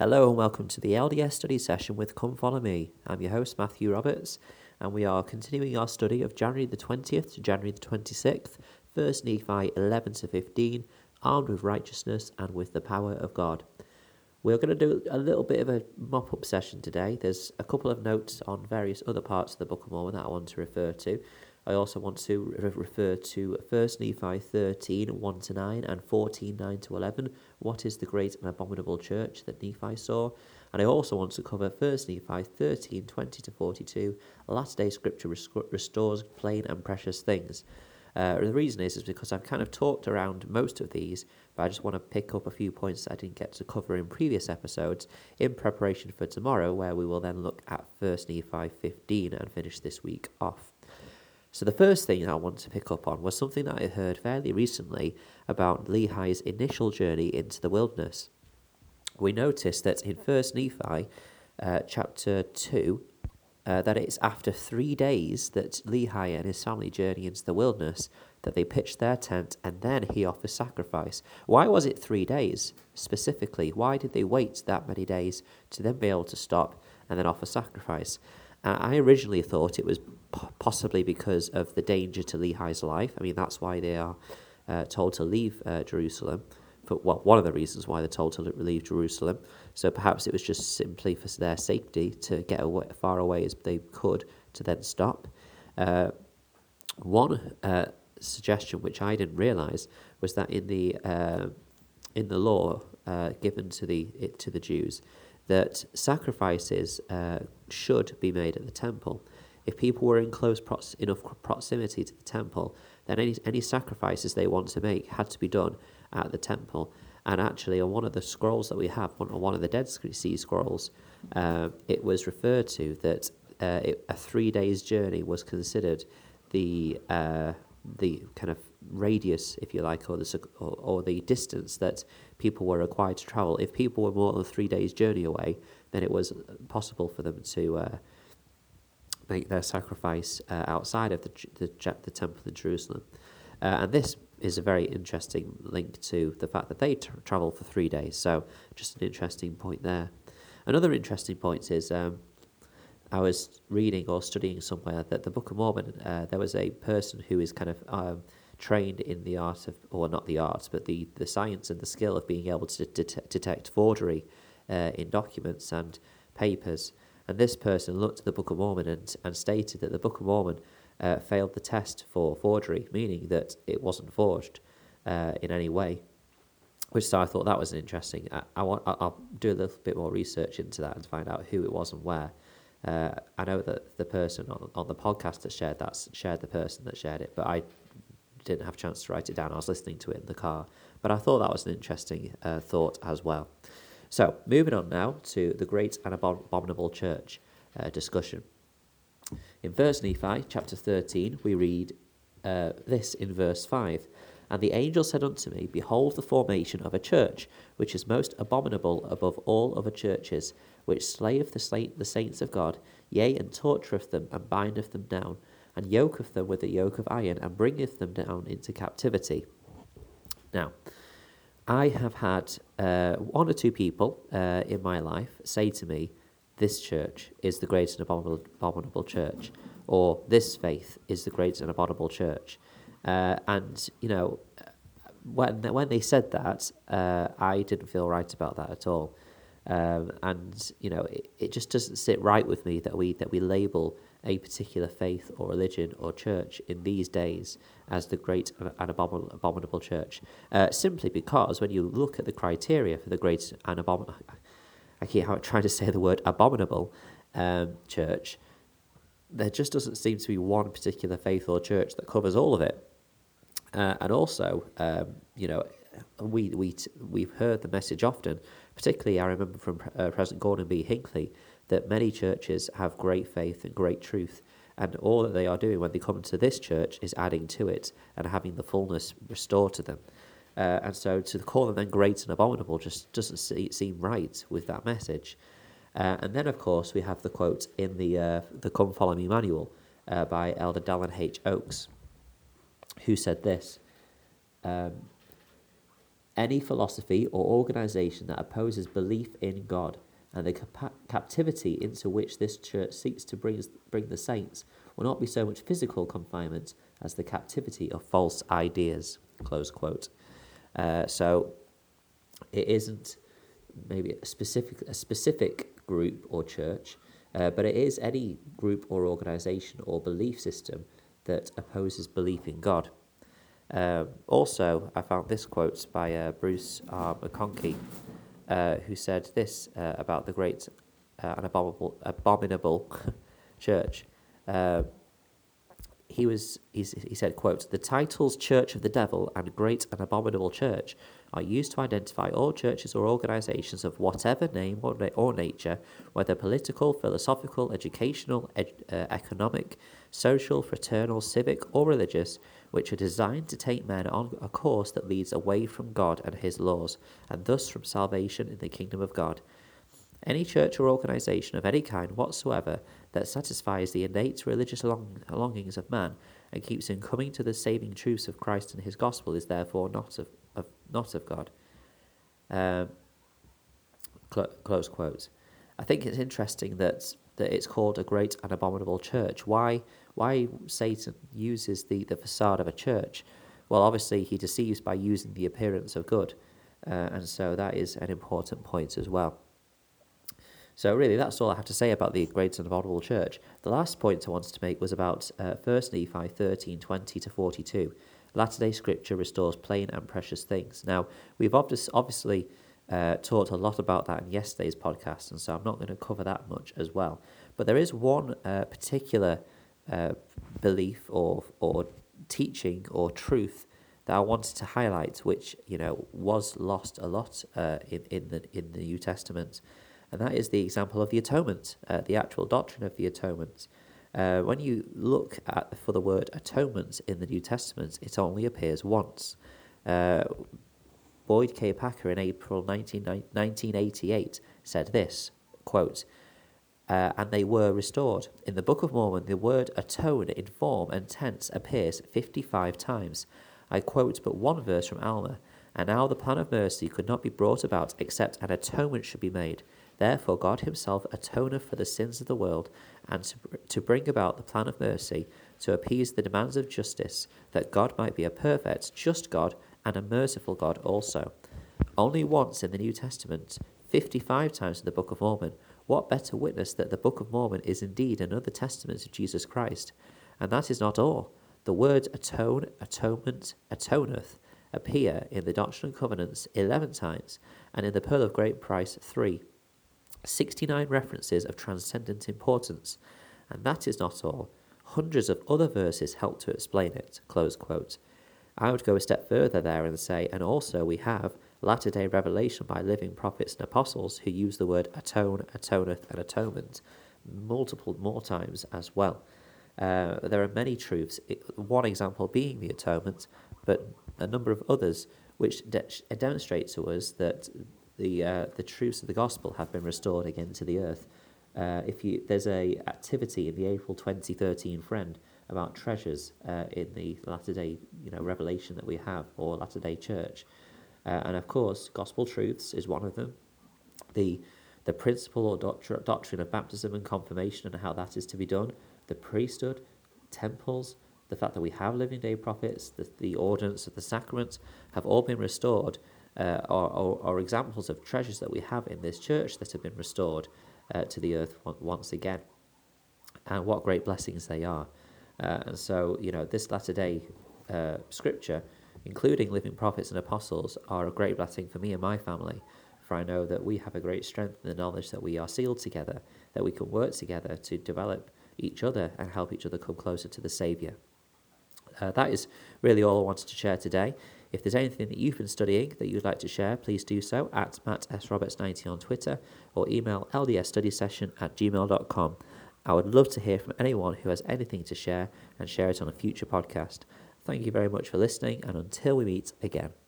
Hello and welcome to the LDS study session with Come Follow Me. I'm your host Matthew Roberts, and we are continuing our study of January the 20th to January the 26th, 1 Nephi 11 to 15, armed with righteousness and with the power of God. We're going to do a little bit of a mop-up session today. There's a couple of notes on various other parts of the Book of Mormon that I want to refer to. I also want to refer to 1 Nephi 13, 1 to 9 and 14, 9 to 11. What is the great and abominable church that Nephi saw? And I also want to cover 1 Nephi 13, 20 to 42. Last day scripture restores plain and precious things. The reason is because I've kind of talked around most of these, but I just want to pick up a few points that I didn't get to cover in previous episodes in preparation for tomorrow, where we will then look at 1 Nephi 15 and finish this week off. So the first thing I want to pick up on was something that I heard fairly recently about Lehi's initial journey into the wilderness. We noticed that in 1 Nephi chapter 2, that it's after 3 days that Lehi and his family journey into the wilderness, that they pitch their tent, and then he offers sacrifice. Why was it 3 days specifically? Why did they wait that many days to then be able to stop and then offer sacrifice? I originally thought it was possibly because of the danger to Lehi's life. I mean, that's why they are told to leave Jerusalem. One of the reasons why they're told to leave Jerusalem. So perhaps it was just simply for their safety to get far away as they could to then stop. One suggestion which I didn't realise was that in the law given to the Jews, that sacrifices should be made at the temple. If people were in close enough proximity to the temple, then any sacrifices they want to make had to be done at the temple. And actually, on one of the scrolls that we have, on one of the Dead Sea Scrolls, it was referred to that a 3 days journey was considered the kind of radius, if you like, or the distance that people were required to travel. If people were more than 3 days journey away, then it was possible for them to make their sacrifice outside of the temple in Jerusalem. And this is a very interesting link to the fact that they travel for 3 days. So just an interesting point there. Another interesting point is I was reading or studying somewhere that the Book of Mormon, there was a person who is kind of trained in the art of, or not the art, but the science and the skill of being able to detect forgery in documents and papers. And this person looked at the Book of Mormon and stated that the Book of Mormon failed the test for forgery, meaning that it wasn't forged in any way. So I thought that was interesting. I'll do a little bit more research into that and find out who it was and where. I know that the person on the podcast that shared the person that shared it, but I didn't have a chance to write it down. I was listening to it in the car. But I thought that was an interesting thought as well. So, moving on now to the great and abominable church discussion. In 1 Nephi, chapter 13, we read this in verse 5. And the angel said unto me, Behold the formation of a church, which is most abominable above all other churches, which slayeth the saints of God, yea, and tortureth them, and bindeth them down, and yoketh them with a yoke of iron, and bringeth them down into captivity. Now, I have had one or two people in my life say to me, this church is the great and abominable church, or this faith is the great and abominable church. And, you know, when they said that, I didn't feel right about that at all. And, you know, it just doesn't sit right with me that we label a particular faith or religion or church in these days as the great and abominable church, simply because when you look at the criteria for the great and abominable, I keep trying to say the word abominable church, there just doesn't seem to be one particular faith or church that covers all of it. And also, you know, we've heard the message often, particularly I remember from President Gordon B. Hinckley, that many churches have great faith and great truth, and all that they are doing when they come to this church is adding to it and having the fullness restored to them. And so to call them then great and abominable just doesn't seem right with that message. And then, of course, we have the quote in the Come Follow Me manual by Elder Dallin H. Oakes, who said this, Any philosophy or organization that opposes belief in God and the captivity into which this church seeks to bring the saints will not be so much physical confinement as the captivity of false ideas, close quote. So it isn't maybe a specific group or church, but it is any group or organization or belief system that opposes belief in God. Also, I found this quote by Bruce R. McConkie, who said this about the great and abominable church. He said, quote, "The titles Church of the Devil and Great and Abominable Church are used to identify all churches or organizations of whatever name or nature, whether political, philosophical, educational, economic, social, fraternal, civic, or religious, which are designed to take men on a course that leads away from God and his laws, and thus from salvation in the kingdom of God. Any church or organization of any kind whatsoever that satisfies the innate religious longings of man and keeps him coming to the saving truths of Christ and his gospel is therefore not of God." Close quote. I think it's interesting that it's called a great and abominable church. Why Satan uses the facade of a church? Well, obviously he deceives by using the appearance of good, and so that is an important point as well. So really, that's all I have to say about the great and abominable church. The last point I wanted to make was about 1 Nephi 13:20-42. Latter-day Scripture restores plain and precious things. Now, we've obviously talked a lot about that in yesterday's podcast, and so I'm not going to cover that much as well. But there is one particular belief or teaching or truth that I wanted to highlight, which was lost a lot in the New Testament. And that is the example of the atonement, the actual doctrine of the atonement. When you look for the word atonement in the New Testament, it only appears once. Boyd K. Packer in April 1988 said this, quote, "And they were restored. In the Book of Mormon, the word atone in form and tense appears 55 times. I quote but one verse from Alma, and now the plan of mercy could not be brought about except an atonement should be made. Therefore God himself atoneth for the sins of the world, and to bring about the plan of mercy, to appease the demands of justice, that God might be a perfect, just God, and a merciful God also." Only once in the New Testament, 55 times in the Book of Mormon. What better witness that the Book of Mormon is indeed another testament of Jesus Christ? And that is not all. The words atone, atonement, atoneth appear in the Doctrine and Covenants 11 times, and in the Pearl of Great Price 3. 69 references of transcendent importance, and that is not all. Hundreds of other verses help to explain it, close quote. I would go a step further there and say, and also we have latter-day revelation by living prophets and apostles who use the word atone, atoneth, and atonement multiple more times as well. There are many truths, one example being the atonement, but a number of others which demonstrate to us that the truths of the gospel have been restored again to the earth. There's a activity in the April 2013 Friend about treasures in the latter-day revelation that we have, or latter-day church, and of course gospel truths is one of them. The principle or doctrine of baptism and confirmation and how that is to be done, the priesthood, temples, the fact that we have living day prophets, the ordinance of the sacraments have all been restored. Are examples of treasures that we have in this church that have been restored to the earth once again. And what great blessings they are. And so, this latter-day scripture, including living prophets and apostles, are a great blessing for me and my family. For I know that we have a great strength in the knowledge that we are sealed together, that we can work together to develop each other and help each other come closer to the Saviour. That is really all I wanted to share today. If there's anything that you've been studying that you'd like to share, please do so at mattsroberts90 on Twitter, or email ldsstudysession@gmail.com. I would love to hear from anyone who has anything to share and share it on a future podcast. Thank you very much for listening, and until we meet again.